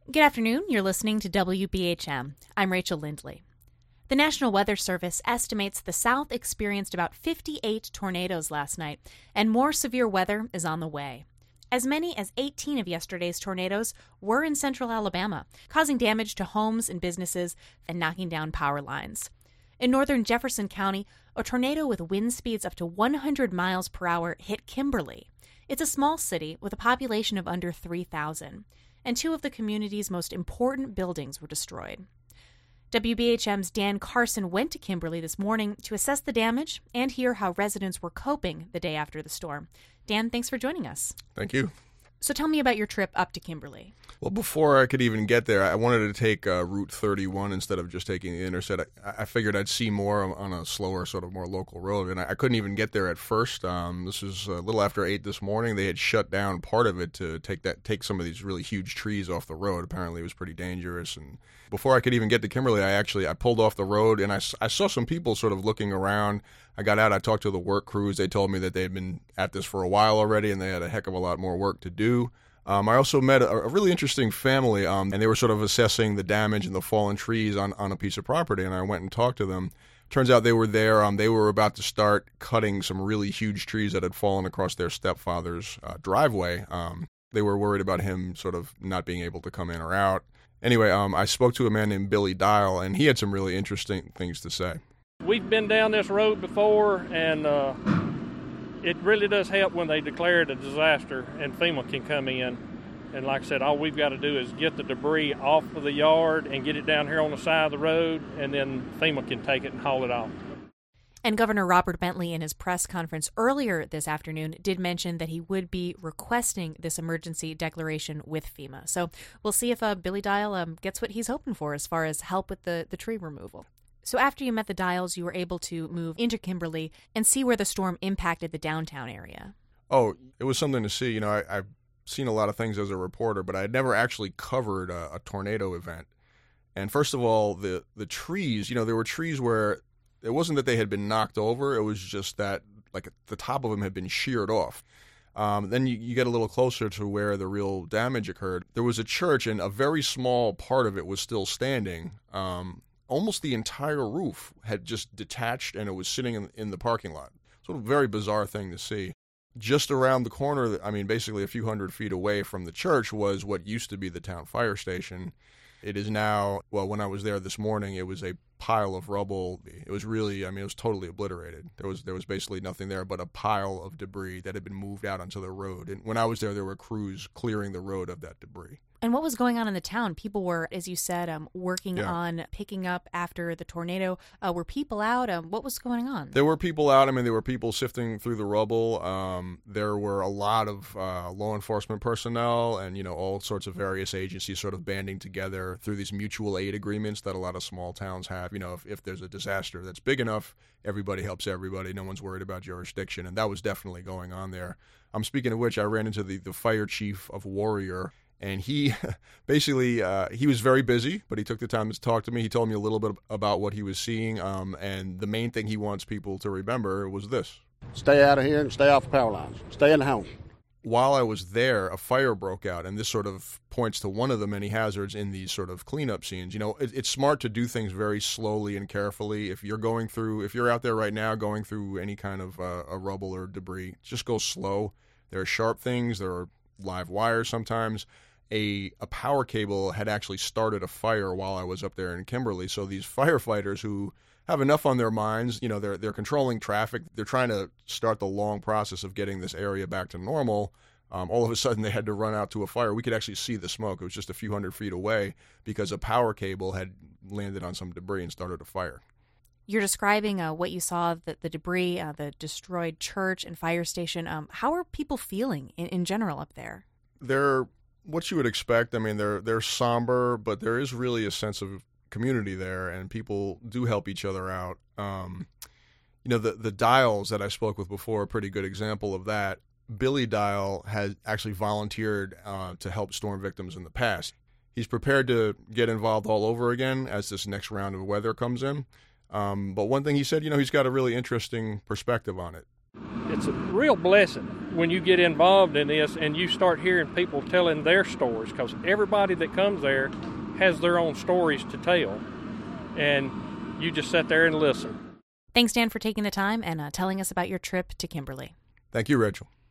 Good afternoon. You're listening to WBHM. I'm Rachel Lindley. The National Weather Service estimates the South experienced about 58 tornadoes last night, and more severe weather is on the way. As many as 18 of yesterday's tornadoes were in central Alabama, causing damage to homes and businesses and knocking down power lines. In northern Jefferson County, a tornado with wind speeds up to 100 miles per hour hit Kimberly. It's a small city with a population of under 3,000. And two of the community's most important buildings were destroyed. WBHM's Dan Carson went to Kimberly this morning to assess the damage and hear how residents were coping the day after the storm. Dan, thanks for joining us. Thank you. So tell me about your trip up to Kimberly. Well, before I could even get there, I wanted to take Route 31 instead of just taking the interstate. I figured I'd see more on a slower, sort of more local road, and I couldn't even get there at first. This was a little after 8 this morning. They had shut down part of it to take some of these really huge trees off the road. Apparently, it was pretty dangerous. And before I could even get to Kimberly, I pulled off the road, and I saw some people sort of looking around. I got out. I talked to the work crews. They told me that they had been at this for a while already, and they had a heck of a lot more work to do. I also met a really interesting family, and they were sort of assessing the damage and the fallen trees on a piece of property, and I went and talked to them. Turns out they were there. They were about to start cutting some really huge trees that had fallen across their stepfather's driveway. They were worried about him sort of not being able to come in or out. Anyway, I spoke to a man named Billy Dial, and he had some really interesting things to say. We've been down this road before, and it really does help when they declare it a disaster and FEMA can come in. And like I said, all we've got to do is get the debris off of the yard and get it down here on the side of the road, and then FEMA can take it and haul it off. And Governor Robert Bentley in his press conference earlier this afternoon did mention that he would be requesting this emergency declaration with FEMA. So we'll see if Billy Dial gets what he's hoping for as far as help with the tree removal. So after you met the Dials, you were able to move into Kimberly and see where the storm impacted the downtown area. Oh, it was something to see. You know, I've seen a lot of things as a reporter, but I had never actually covered a tornado event. And first of all, the trees, you know, there were trees where it wasn't that they had been knocked over. It was just that, like, the top of them had been sheared off. Then you get a little closer to where the real damage occurred. There was a church, and a very small part of it was still standing. Almost the entire roof had just detached, and it was sitting in the parking lot. Sort of a very bizarre thing to see. Just around the corner, I mean, basically a few hundred feet away from the church was what used to be the town fire station. It is now, well, when I was there this morning, it was a pile of rubble. It was really, I mean, it was totally obliterated. There was basically nothing there but a pile of debris that had been moved out onto the road. And when I was there were crews clearing the road of that debris. And what was going on in the town? People were, as you said, working on picking up after the tornado. Were people out? What was going on? There were people out. I mean, there were people sifting through the rubble. There were a lot of law enforcement personnel and, you know, all sorts of various agencies sort of banding together through these mutual aid agreements that a lot of small towns have. You know, if there's a disaster that's big enough, everybody helps everybody. No one's worried about jurisdiction. And that was definitely going on there. Speaking of which, I ran into the fire chief of Warrior. And he basically, he was very busy, but he took the time to talk to me. He told me a little bit about what he was seeing. And the main thing he wants people to remember was this. Stay out of here and stay off the power lines. Stay in the home. While I was there, a fire broke out. And this sort of points to one of the many hazards in these sort of cleanup scenes. You know, it's smart to do things very slowly and carefully. If you're out there right now going through any kind of a rubble or debris, just go slow. There are sharp things. There are live wires sometimes. A power cable had actually started a fire while I was up there in Kimberly. So these firefighters who have enough on their minds, you know, they're controlling traffic. They're trying to start the long process of getting this area back to normal. All of a sudden, they had to run out to a fire. We could actually see the smoke. It was just a few hundred feet away because a power cable had landed on some debris and started a fire. You're describing what you saw, the debris, the destroyed church and fire station. How are people feeling in general up there? They're what you would expect. I mean, they're somber, but there is really a sense of community there, and people do help each other out. You know, the Dials that I spoke with before are a pretty good example of that. Billy Dial has actually volunteered to help storm victims in the past. He's prepared to get involved all over again as this next round of weather comes in. But one thing he said, you know, he's got a really interesting perspective on it. it's a real blessing when you get involved in this and you start hearing people telling their stories, because everybody that comes there has their own stories to tell, and you just sit there and listen. Thanks, Dan, for taking the time and telling us about your trip to Kimberly. Thank you, Rachel.